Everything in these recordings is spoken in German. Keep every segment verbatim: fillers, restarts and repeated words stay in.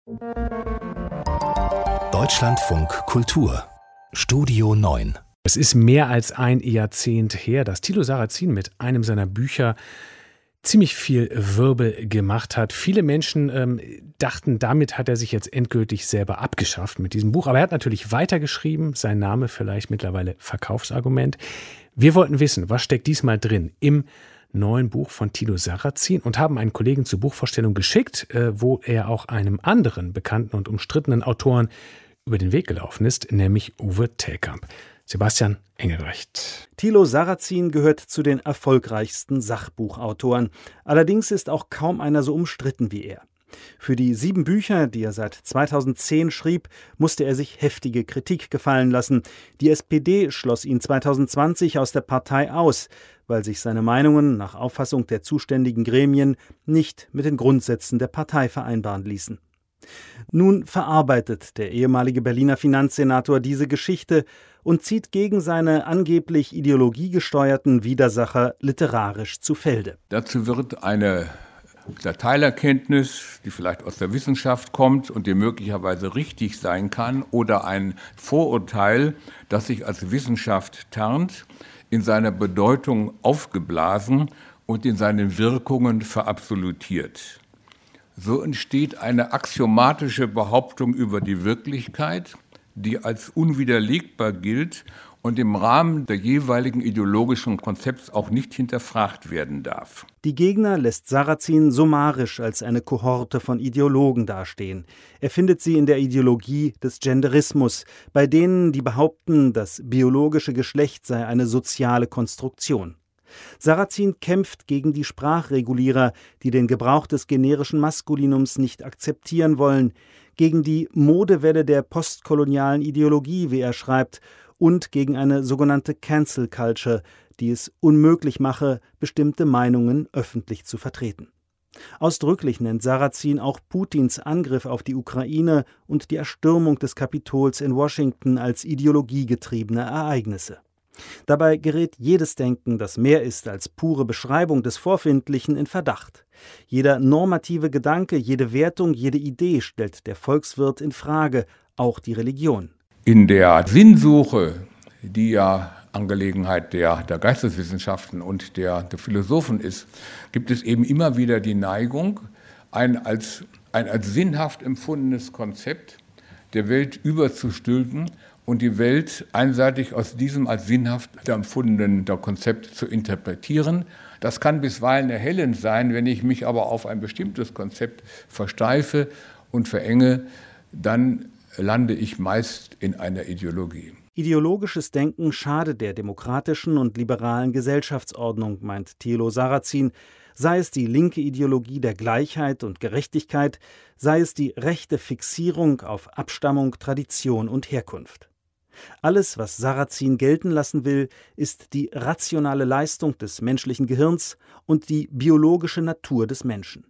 Deutschlandfunk Kultur Studio neun. Es ist mehr als ein Jahrzehnt her, dass Thilo Sarrazin mit einem seiner Bücher ziemlich viel Wirbel gemacht hat. Viele Menschen ähm, dachten, damit hat er sich jetzt endgültig selber abgeschafft mit diesem Buch. Aber er hat natürlich weitergeschrieben, sein Name vielleicht mittlerweile Verkaufsargument. Wir wollten wissen, was steckt diesmal drin im neuen Buch von Thilo Sarrazin und haben einen Kollegen zur Buchvorstellung geschickt, äh, wo er auch einem anderen bekannten und umstrittenen Autoren über den Weg gelaufen ist, nämlich Uwe Tellkamp. Sebastian Engelbrecht. Thilo Sarrazin gehört zu den erfolgreichsten Sachbuchautoren. Allerdings ist auch kaum einer so umstritten wie er. Für die sieben Bücher, die er seit zweitausendzehn schrieb, musste er sich heftige Kritik gefallen lassen. Die S P D schloss ihn zweitausendzwanzig aus der Partei aus, weil sich seine Meinungen nach Auffassung der zuständigen Gremien nicht mit den Grundsätzen der Partei vereinbaren ließen. Nun verarbeitet der ehemalige Berliner Finanzsenator diese Geschichte und zieht gegen seine angeblich ideologiegesteuerten Widersacher literarisch zu Felde. Dazu wird eine Teilerkenntnis, die vielleicht aus der Wissenschaft kommt und die möglicherweise richtig sein kann, oder ein Vorurteil, das sich als Wissenschaft tarnt, in seiner Bedeutung aufgeblasen und in seinen Wirkungen verabsolutiert. So entsteht eine axiomatische Behauptung über die Wirklichkeit, die als unwiderlegbar gilt und im Rahmen der jeweiligen ideologischen Konzepts auch nicht hinterfragt werden darf. Die Gegner lässt Sarrazin summarisch als eine Kohorte von Ideologen dastehen. Er findet sie in der Ideologie des Genderismus, bei denen, die behaupten, das biologische Geschlecht sei eine soziale Konstruktion. Sarrazin kämpft gegen die Sprachregulierer, die den Gebrauch des generischen Maskulinums nicht akzeptieren wollen, gegen die Modewelle der postkolonialen Ideologie, wie er schreibt, und gegen eine sogenannte Cancel Culture, die es unmöglich mache, bestimmte Meinungen öffentlich zu vertreten. Ausdrücklich nennt Sarrazin auch Putins Angriff auf die Ukraine und die Erstürmung des Kapitols in Washington als ideologiegetriebene Ereignisse. Dabei gerät jedes Denken, das mehr ist als pure Beschreibung des Vorfindlichen, in Verdacht. Jeder normative Gedanke, jede Wertung, jede Idee stellt der Volkswirt in Frage, auch die Religion. In der Sinnsuche, die ja Angelegenheit der, der Geisteswissenschaften und der, der Philosophen ist, gibt es eben immer wieder die Neigung, ein als, ein als sinnhaft empfundenes Konzept der Welt überzustülpen und die Welt einseitig aus diesem als sinnhaft empfundenen Konzept zu interpretieren. Das kann bisweilen erhellend sein, wenn ich mich aber auf ein bestimmtes Konzept versteife und verenge, dann lande ich meist in einer Ideologie. Ideologisches Denken schadet der demokratischen und liberalen Gesellschaftsordnung, meint Thilo Sarrazin, sei es die linke Ideologie der Gleichheit und Gerechtigkeit, sei es die rechte Fixierung auf Abstammung, Tradition und Herkunft. Alles, was Sarrazin gelten lassen will, ist die rationale Leistung des menschlichen Gehirns und die biologische Natur des Menschen.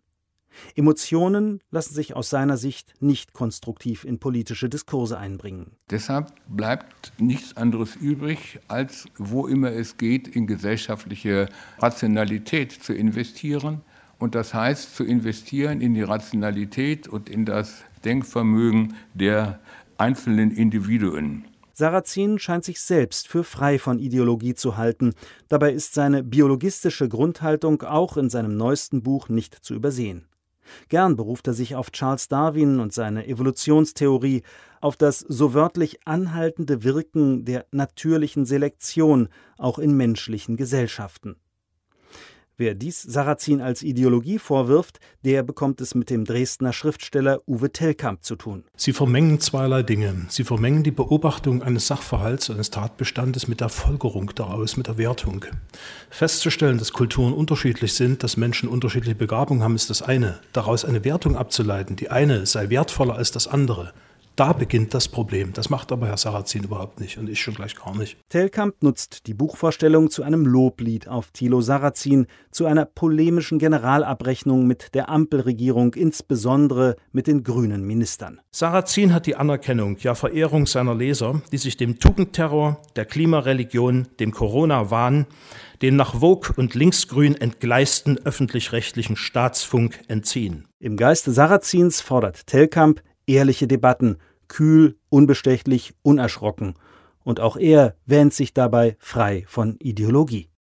Emotionen lassen sich aus seiner Sicht nicht konstruktiv in politische Diskurse einbringen. Deshalb bleibt nichts anderes übrig, als, wo immer es geht, in gesellschaftliche Rationalität zu investieren. Und das heißt, zu investieren in die Rationalität und in das Denkvermögen der einzelnen Individuen. Sarrazin scheint sich selbst für frei von Ideologie zu halten. Dabei ist seine biologistische Grundhaltung auch in seinem neuesten Buch nicht zu übersehen. Gern beruft er sich auf Charles Darwin und seine Evolutionstheorie, auf das so wörtlich anhaltende Wirken der natürlichen Selektion, auch in menschlichen Gesellschaften. Wer dies Sarrazin als Ideologie vorwirft, der bekommt es mit dem Dresdner Schriftsteller Uwe Tellkamp zu tun. Sie vermengen zweierlei Dinge. Sie vermengen die Beobachtung eines Sachverhalts, eines Tatbestandes mit der Folgerung daraus, mit der Wertung. Festzustellen, dass Kulturen unterschiedlich sind, dass Menschen unterschiedliche Begabungen haben, ist das eine. Daraus eine Wertung abzuleiten, die eine sei wertvoller als das andere, Da beginnt das Problem. Das macht aber Herr Sarrazin überhaupt nicht und ich schon gleich gar nicht. Telkamp nutzt die Buchvorstellung zu einem Loblied auf Thilo Sarrazin, zu einer polemischen Generalabrechnung mit der Ampelregierung, insbesondere mit den grünen Ministern. Sarrazin hat die Anerkennung, ja Verehrung seiner Leser, die sich dem Tugendterror, der Klimareligion, dem Corona-Wahn, den nach Vogue und linksgrün entgleisten öffentlich-rechtlichen Staatsfunk entziehen. Im Geiste Sarrazins fordert Telkamp ehrliche Debatten, kühl, unbestechlich, unerschrocken. Und auch er wähnt sich dabei frei von Ideologie.